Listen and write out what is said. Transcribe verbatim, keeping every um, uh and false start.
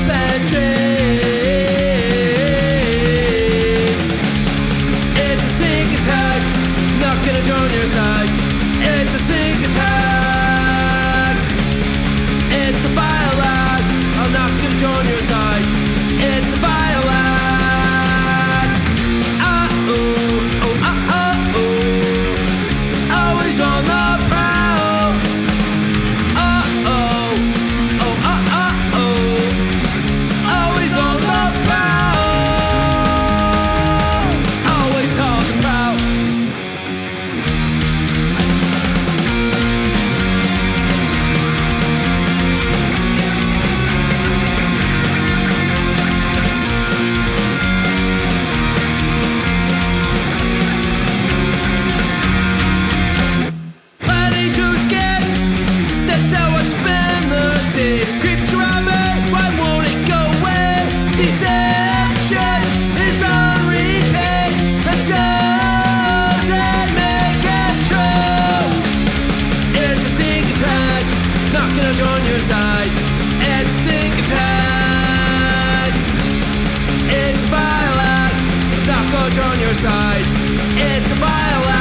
infantry. It's a sneak attack, not gonna join your side. It's a sneak attack. It's a vile act, I'm not gonna join your side. It's a vile act. Uh-oh, oh, uh-oh, oh. Always on the prowl. Uh-oh, oh, uh-oh. Always on the prowl. Always on the prowl. Planning to escape, that's how I spend the days. Creeps around me, why won't it go away? Deception is on repeat, that doesn't make it true. It's a sneak attack, not gonna join your side. It's a sneak attack. It's a vile act, not gonna join your side. It's a vile act.